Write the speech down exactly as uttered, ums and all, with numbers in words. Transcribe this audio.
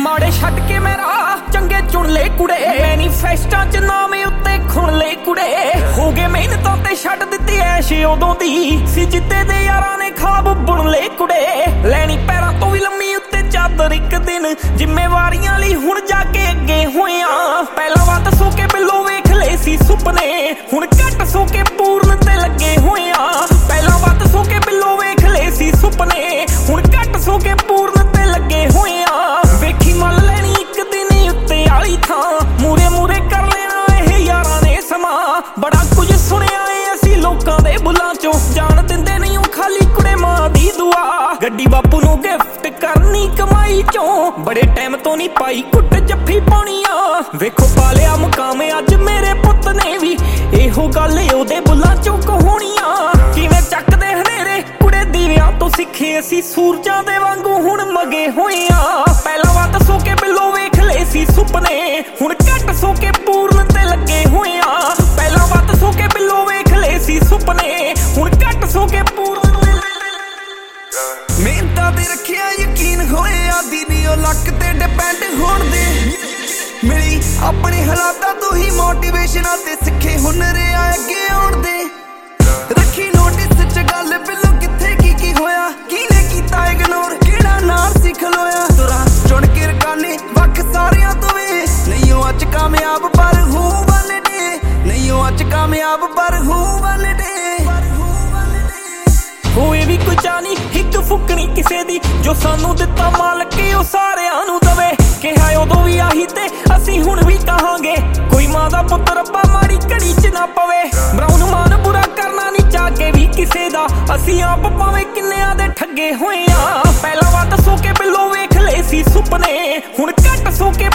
माड़े छड्ड के मेरा चंगे चुन ले कुड़े मैनीफेस्टां च नाम उत्ते खुण ले कुड़े हो गए मेहनतां ते छड्ड दित्ती ऐश उदों दी सी जिद्दे दे यारां ने खाब बुन ले कुड़े लैनी पैरां तो भी लम्मी उत्ते चादर इक दिन जिम्मेवारियां लई हुण जाके अगे होया पहला वध सो के बिल्लो वेख ले सी सुपने हुण घट सो के पूर्ण ते लगे होया पहला वध सो के बिल्लो वेख ले सी सुपने हुण घट सो के पूर्ण ते लगे होया वेखी मल लैनी इक दिन उत्ते आली थां मूरे मूरे कर लेना एह यारां ने समा बड़ा कुछ सुनिया ए असी लोकां दे बुलां चों जान दिंदे नहीं ओ खाली कुड़े मां दी दुआ गड्डी बापू नूं गिफ्ट करनी कमाई चों बड़े टाइम तो नहीं पाई कुट जफ्फी पाउणी आ वेखो पालिया मुकाम अज मेरे पुत्त ने भी एहो गल ओदे बुलां चों कहानी आ किवें चकदे हनेरे कुड़े दीवियां तो सिखे असी सूरजां दे वांगू हुण मगे होए आ पहला वध सो के बिल्लो वेख ले सी सुपने हुण घट सो के पूर्ण ते लगे होए आ पहला वध सो के बिल्लो वेख ले सी सुपने हुण घट सो के पूर्ण मेहनतां ते रखिया यकीन होए आदी नी ओ लक ते डिपेंड होण दे मिली अपने हालातां तो ही मोटिवेशन ते सिखे हुनर आ अगे आउण दे रखी नोटिस च गल बिल्लो किथे की की होया किने कीता इग्नोर किहड़ा नाल सी खलोया तुरा चुन के रकाने वख सारियां तो वे नहीं ओ अज कामयाब पर हूं वन डे नहीं ओ अज कामयाब पर हूं वन डे होए भी कोई चानी हिक फुकनी किसे दी जो सानू दिता मालक ओ सारियां नू दवे कहा उदों भी आही ते असी हुण भी कहांगे कोई मां दा पुत्त रब्बा माड़ी घड़ी च ना पवे ब्राउन मान बुरा करना नहीं चाहे भी किसे दा असी आप भावें किन्नियां दे ठगे होए आ पहला वध सो के बिल्लो वेख ले सी सुपने हुण घट सो के